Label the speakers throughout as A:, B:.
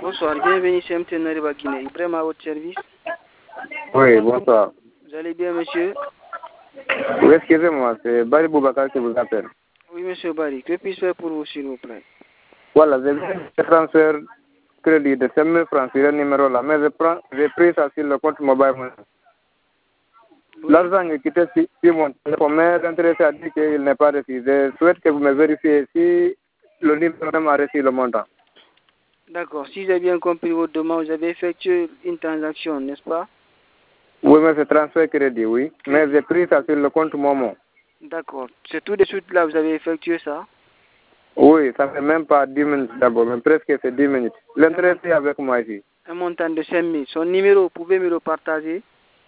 A: Bonsoir, bienvenue chez MTN Nariba Guinée. Ibrahim à votre service.
B: Oui, bonsoir.
A: Vous allez bien, monsieur?
B: Oui, excusez-moi, c'est Barry Boubacar qui vous appelle.
A: Oui, monsieur Barry. Que puis-je faire pour vous, s'il vous plaît?
B: Voilà, j'ai transfert crédit de 5 000 francs sur le numéro là, mais j'ai pris ça sur le compte mobile. Oui. L'argent est quitté sur mon téléphone, mais l'intéressé a dit qu'il n'est pas reçu. Je souhaite que vous me vérifiez si le numéro même a reçu le montant.
A: D'accord. Si j'ai bien compris votre demande, vous avez effectué une transaction, n'est-ce pas?
B: Oui, mais c'est transfert crédit, oui. Mais j'ai pris ça sur le compte Momo.
A: D'accord. C'est tout de suite là, vous avez effectué ça?
B: Oui, ça fait même pas 10 minutes d'abord, mais presque c'est 10 minutes. L'intéressé est avec moi ici.
A: Un montant de 5 000. Son numéro, vous pouvez me le partager?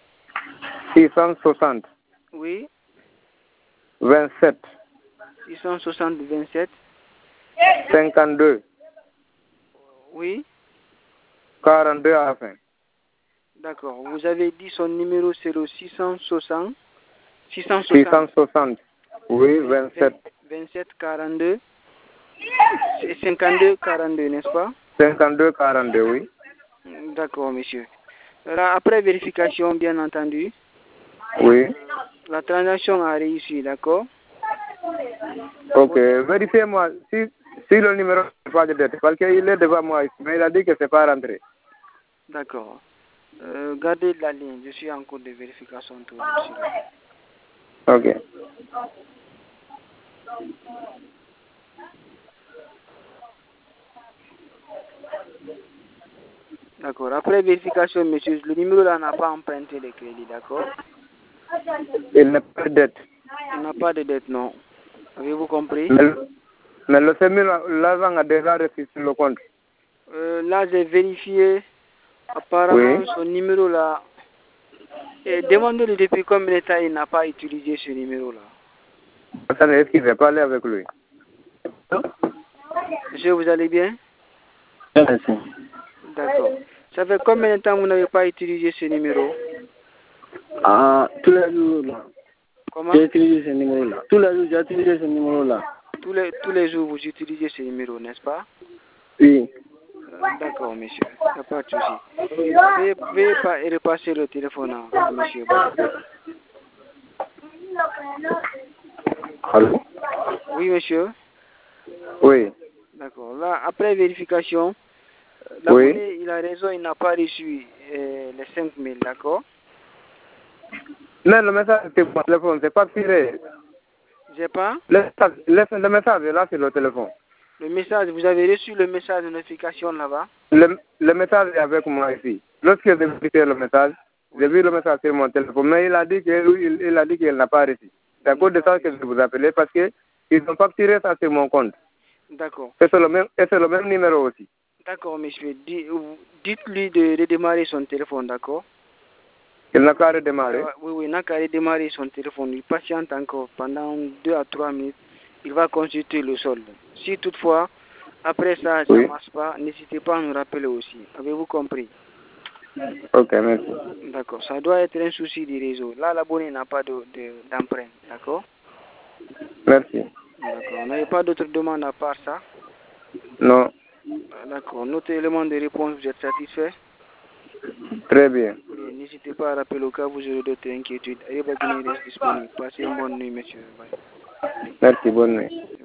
B: 660.
A: Oui.
B: 27.
A: 660, 27.
B: 52.
A: Oui.
B: 42 à la fin.
A: D'accord. Vous avez dit son numéro, c'est le 660.
B: 660. Oui, 27.
A: 27, 42. 52, 42, n'est-ce pas?
B: 52, 42, oui.
A: D'accord, monsieur. Alors, après vérification, bien entendu,
B: Oui.
A: la transaction a réussi, d'accord?
B: Ok, vérifiez-moi si le numéro n'est pas de dette, parce qu'il est devant moi ici, mais il a dit que c'est pas rentré.
A: D'accord. Gardez la ligne, je suis en cours de vérification toujours.
B: Ok.
A: D'accord. Après vérification, monsieur, le numéro là n'a pas emprunté de crédit, d'accord?
B: Il n'a pas de dette.
A: Il n'a pas de dette, non. Avez-vous compris?
B: Mais le 5 000, l'argent a déjà reçu sur le compte.
A: Là, j'ai vérifié. Apparemment,
B: Oui.
A: son numéro là. Demandez-lui depuis combien de temps il n'a pas utilisé ce numéro là.
B: Attendez, est-ce qu'il va parler avec lui?
A: Monsieur, vous allez bien?
B: Merci.
A: D'accord. Ça fait combien de temps que vous n'avez pas utilisé ce numéro?
B: Tous les jours là.
A: Comment?
B: J'ai utilisé ce numéro là. Tous les jours, j'ai utilisé ce numéro là.
A: Tous les jours, vous utilisez ce numéro, n'est-ce pas?
B: Oui.
A: D'accord, monsieur. Il n'y a pas de souci. Veuillez pas repasser le téléphone à monsieur Barry.
B: Allô?
A: Oui, monsieur.
B: Oui.
A: D'accord. Là, après vérification,
B: Oui.
A: l'abonné, il a raison, il n'a pas reçu les 5 000, d'accord?
B: Mais le message sur mon téléphone, c'est pas tiré.
A: J'ai pas?
B: Le message est là sur le téléphone.
A: Le message, vous avez reçu le message de notification là-bas?
B: Le message est avec moi ici. Lorsque j'ai vérifié le message, j'ai vu le message sur mon téléphone, mais il a dit qu'il n'a pas reçu. C'est à cause de ça que je vous appelais, parce qu'ils n'ont pas tiré ça sur mon compte.
A: D'accord.
B: Et c'est le même numéro aussi.
A: D'accord, monsieur. Dites-lui de redémarrer son téléphone, d'accord?
B: Il n'a qu'à redémarrer.
A: Oui, il n'a qu'à redémarrer son téléphone. Il patiente encore pendant 2 à 3 minutes. Il va consulter le solde. Si toutefois, après ça, ça ne marche pas, n'hésitez pas à nous rappeler aussi. Avez-vous compris?
B: Ok, merci.
A: D'accord. Ça doit être un souci du réseau. Là, l'abonné n'a pas d'empreinte. D'accord?
B: Merci.
A: D'accord. Vous n'avez pas d'autres demandes à part ça?
B: Non.
A: D'accord. Notre élément de réponse, vous êtes satisfait?
B: Très bien.
A: N'hésitez pas à rappeler au cas où vous aurez d'autres inquiétudes. Ayeba Guinée reste disponible. Passez une bonne nuit, monsieur. Bye.
B: Merci, bonne nuit.